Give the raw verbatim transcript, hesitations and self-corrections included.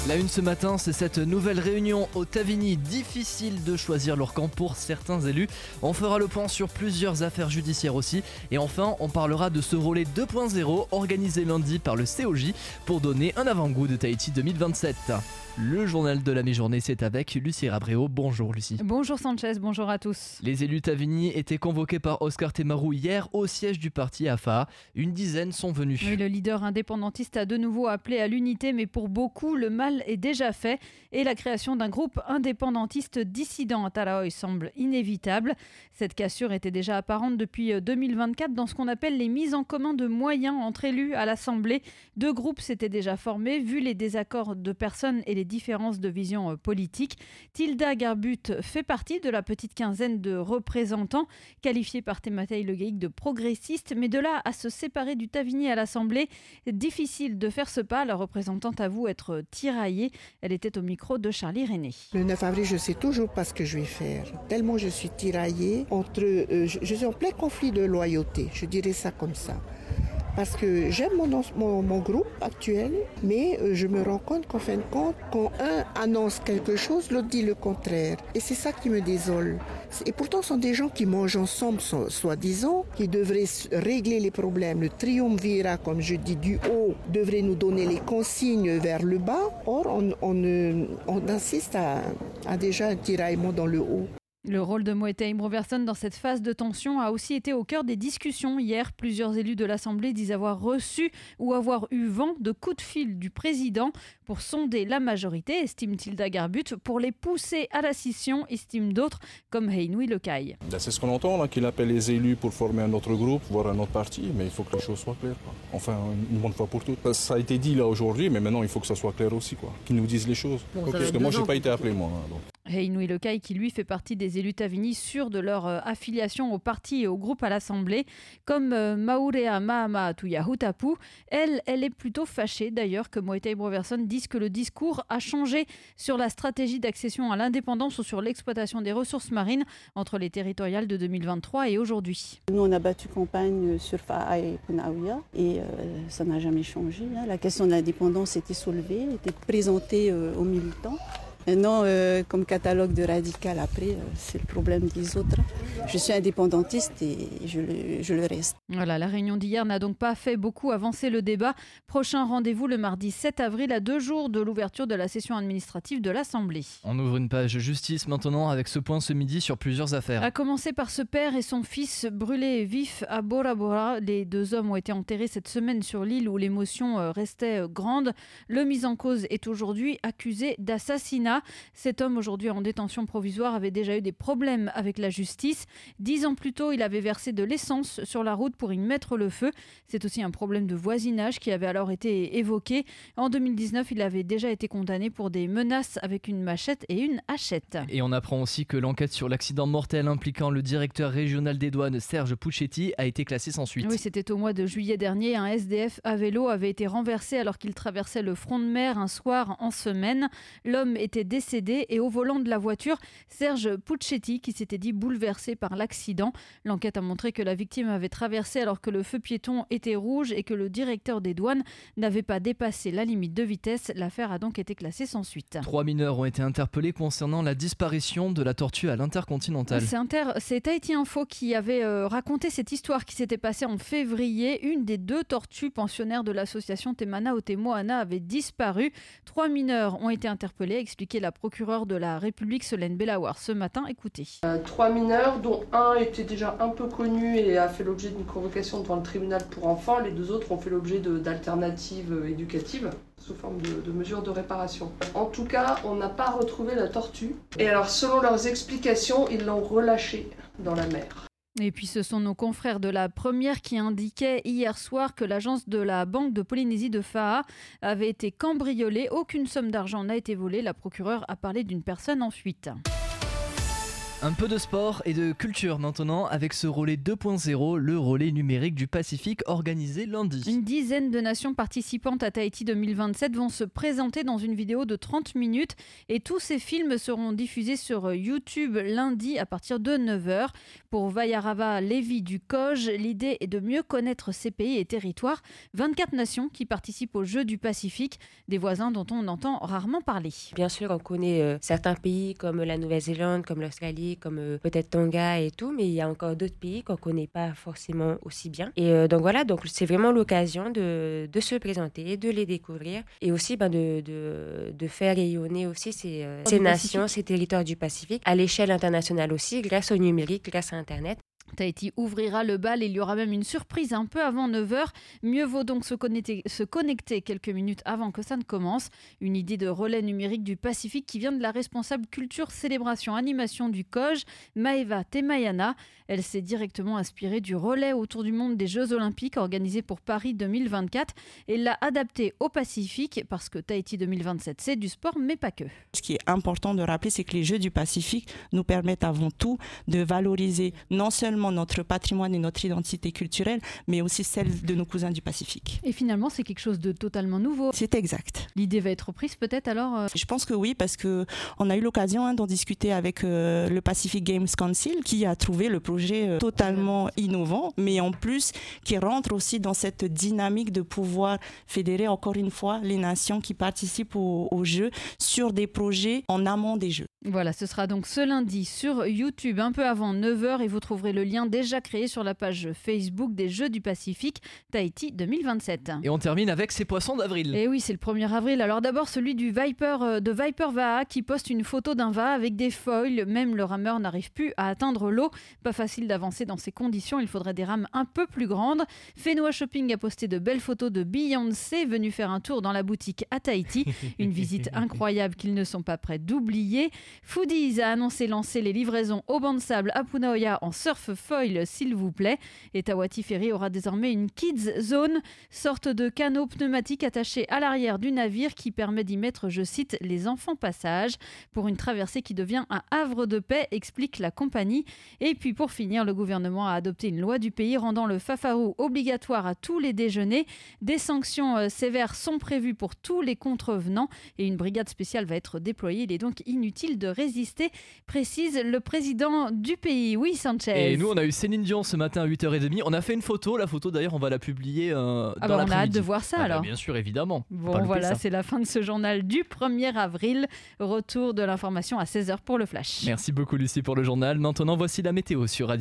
La une ce matin, c'est cette nouvelle réunion au Tavini. Difficile de choisir leur camp pour certains élus. On fera le point sur plusieurs affaires judiciaires aussi. Et enfin, on parlera de ce relais deux point zéro organisé lundi par le C O J pour donner un avant-goût de Tahiti deux mille vingt-sept. Le journal de la mi-journée, c'est avec Lucie Rabréau. Bonjour Lucie. Bonjour Sanchez, bonjour à tous. Les élus Tavini étaient convoqués par Oscar Temaru hier au siège du parti A F A. Une dizaine sont venus. Oui, le leader indépendantiste a de nouveau appelé à l'unité, mais pour beaucoup, le mal est déjà fait et la création d'un groupe indépendantiste dissident à Taraoi semble inévitable. Cette cassure était déjà apparente depuis deux mille vingt-quatre dans ce qu'on appelle les mises en commun de moyens entre élus à l'Assemblée. Deux groupes s'étaient déjà formés, vu les désaccords de personnes et les différences de vision politique. Tilda Garbut fait partie de la petite quinzaine de représentants qualifiés par Tematei Le Gaïc de progressistes, mais de là à se séparer du Tavini à l'Assemblée, difficile de faire ce pas. La représentante avoue être tiraillée. Elle était au micro de Charlie René. Le neuf avril, je ne sais toujours pas ce que je vais faire. Tellement je suis tiraillée entre... Euh, je, je suis en plein conflit de loyauté, je dirais ça comme ça. Parce que j'aime mon, mon, mon groupe actuel, mais je me rends compte qu'en fin de compte, quand un annonce quelque chose, l'autre dit le contraire. Et c'est ça qui me désole. Et pourtant, ce sont des gens qui mangent ensemble, soi-disant, qui devraient régler les problèmes. Le triumvirat, comme je dis, du haut, devrait nous donner les consignes vers le bas. Or, on, on, on assiste à, à déjà un tiraillement dans le haut. Le rôle de Moetai Imbroverson dans cette phase de tension a aussi été au cœur des discussions. Hier, plusieurs élus de l'Assemblée disent avoir reçu ou avoir eu vent de coups de fil du président pour sonder la majorité, estime Tilda Garbut, pour les pousser à la scission, estime d'autres, comme Heinoui Lekai. C'est ce qu'on entend, là, qu'il appelle les élus pour former un autre groupe, voire un autre parti, mais il faut que les choses soient claires, quoi. Enfin, une bonne fois pour toutes. Ça a été dit là aujourd'hui, mais maintenant il faut que ça soit clair aussi, quoi. Qu'ils nous disent les choses. Bon, okay, parce que moi, je n'ai pas été appelé, moi. Donc. Heinoui Lekai, qui lui fait partie des élus Tavini sûrs de leur euh, affiliation au parti et au groupe à l'Assemblée, comme euh, Maurea Mahamatouya Hutapu. Elle, elle est plutôt fâchée d'ailleurs que Moetai Imbroverson dise que le discours a changé sur la stratégie d'accession à l'indépendance ou sur l'exploitation des ressources marines entre les territoriales de deux mille vingt-trois et aujourd'hui. Nous, on a battu campagne sur Fa'a et Punaouia et euh, ça n'a jamais changé. Hein. La question de l'indépendance était soulevée, était présentée euh, aux militants. Maintenant, euh, comme catalogue de radical, après, euh, c'est le problème des autres. Je suis indépendantiste et je le, je le reste. Voilà, la réunion d'hier n'a donc pas fait beaucoup avancer le débat. Prochain rendez-vous le mardi sept avril, à deux jours de l'ouverture de la session administrative de l'Assemblée. On ouvre une page justice maintenant avec ce point ce midi sur plusieurs affaires. À commencer par ce père et son fils brûlés vifs à Bora Bora. Les deux hommes ont été enterrés cette semaine sur l'île où l'émotion restait grande. Le mis en cause est aujourd'hui accusé d'assassinat. Cet homme, aujourd'hui en détention provisoire, avait déjà eu des problèmes avec la justice. Dix ans plus tôt, il avait versé de l'essence sur la route pour y mettre le feu. C'est aussi un problème de voisinage qui avait alors été évoqué. En deux mille dix-neuf, il avait déjà été condamné pour des menaces avec une machette et une hachette. Et on apprend aussi que l'enquête sur l'accident mortel impliquant le directeur régional des douanes, Serge Puccetti, a été classée sans suite. Oui, c'était au mois de juillet dernier. Un S D F à vélo avait été renversé alors qu'il traversait le front de mer un soir en semaine. L'homme était décédé et au volant de la voiture, Serge Puccetti qui s'était dit bouleversé par l'accident. L'enquête a montré que la victime avait traversé alors que le feu piéton était rouge et que le directeur des douanes n'avait pas dépassé la limite de vitesse. L'affaire a donc été classée sans suite. Trois mineurs ont été interpellés concernant la disparition de la tortue à l'Intercontinental. C'est, Inter... C'est Tahiti Info qui avait euh, raconté cette histoire qui s'était passée en février. Une des deux tortues pensionnaires de l'association Temana Otemoana avait disparu. Trois mineurs ont été interpellés, a expliqué la procureure de la République Solène Bellawar ce matin. Écoutez. Euh, trois mineurs, dont un était déjà un peu connu et a fait l'objet d'une convocation devant le tribunal pour enfants. Les deux autres ont fait l'objet de, d'alternatives éducatives sous forme de, de mesures de réparation. En tout cas, on n'a pas retrouvé la tortue. Et alors, selon leurs explications, ils l'ont relâchée dans la mer. Et puis ce sont nos confrères de la Première qui indiquaient hier soir que l'agence de la Banque de Polynésie de Fa'a avait été cambriolée. Aucune somme d'argent n'a été volée. La procureure a parlé d'une personne en fuite. Un peu de sport et de culture maintenant avec ce relais deux point zéro, le relais numérique du Pacifique organisé lundi. Une dizaine de nations participantes à Tahiti deux mille vingt-sept vont se présenter dans une vidéo de trente minutes et tous ces films seront diffusés sur YouTube lundi à partir de neuf heures. Pour Vayarava Lévy du C O J, l'idée est de mieux connaître ces pays et territoires. vingt-quatre nations qui participent aux Jeux du Pacifique, des voisins dont on entend rarement parler. Bien sûr, on connaît euh, certains pays comme la Nouvelle-Zélande, comme l'Australie, comme euh, peut-être Tonga et tout, mais il y a encore d'autres pays qu'on ne connaît pas forcément aussi bien. Et euh, donc voilà, donc c'est vraiment l'occasion de, de se présenter, de les découvrir et aussi ben, de, de, de faire rayonner aussi ces, euh, ces nations, ces territoires du Pacifique à l'échelle internationale aussi, grâce au numérique, grâce à Internet. Tahiti ouvrira le bal et il y aura même une surprise un peu avant neuf heures. Mieux vaut donc se connecter, se connecter quelques minutes avant que ça ne commence. Une idée de relais numérique du Pacifique qui vient de la responsable culture, célébration, animation du C O J, Maeva Temayana. Elle s'est directement inspirée du relais autour du monde des Jeux Olympiques organisés pour Paris deux mille vingt-quatre et l'a adapté au Pacifique parce que Tahiti deux mille vingt-sept c'est du sport mais pas que. Ce qui est important de rappeler, c'est que les Jeux du Pacifique nous permettent avant tout de valoriser non seulement notre patrimoine et notre identité culturelle, mais aussi celle de nos cousins du Pacifique. Et finalement, c'est quelque chose de totalement nouveau. C'est exact. L'idée va être reprise peut-être alors euh... Je pense que oui, parce qu'on a eu l'occasion hein, d'en discuter avec euh, le Pacific Games Council, qui a trouvé le projet euh, totalement innovant, mais en plus qui rentre aussi dans cette dynamique de pouvoir fédérer encore une fois les nations qui participent aux, aux Jeux sur des projets en amont des Jeux. Voilà, ce sera donc ce lundi sur YouTube, un peu avant neuf heures, et vous trouverez le lien déjà créé sur la page Facebook des Jeux du Pacifique Tahiti deux mille vingt-sept. Et on termine avec ces poissons d'avril. Et oui, c'est le premier avril. Alors d'abord celui du Viper, de Viper Vaha qui poste une photo d'un Vaha avec des foils. Même le rameur n'arrive plus à atteindre l'eau. Pas facile d'avancer dans ces conditions, il faudrait des rames un peu plus grandes. Fenua Shopping a posté de belles photos de Beyoncé venue faire un tour dans la boutique à Tahiti. Une visite incroyable qu'ils ne sont pas prêts d'oublier. Foodies a annoncé lancer les livraisons au banc de sable à Punaoya en surf foil s'il vous plaît. Et Tawati Ferry aura désormais une Kids Zone, sorte de canot pneumatique attaché à l'arrière du navire qui permet d'y mettre, je cite, les enfants passage pour une traversée qui devient un havre de paix, explique la compagnie. Et puis pour finir, le gouvernement a adopté une loi du pays rendant le fafarou obligatoire à tous les déjeuners. Des sanctions euh, sévères sont prévues pour tous les contrevenants et une brigade spéciale va être déployée. Il est donc inutile de résister, précise le président du pays. Oui, Sanchez. Et nous, on a eu Céline Dion ce matin à huit heures trente. On a fait une photo. La photo, d'ailleurs, on va la publier euh, ah dans bah l'après-midi. On a hâte de voir ça ah alors. Bah, bien sûr, évidemment. Bon, voilà, c'est la fin de ce journal du premier avril. Retour de l'information à seize heures pour le Flash. Merci beaucoup, Lucie, pour le journal. Maintenant, voici la météo sur Radio.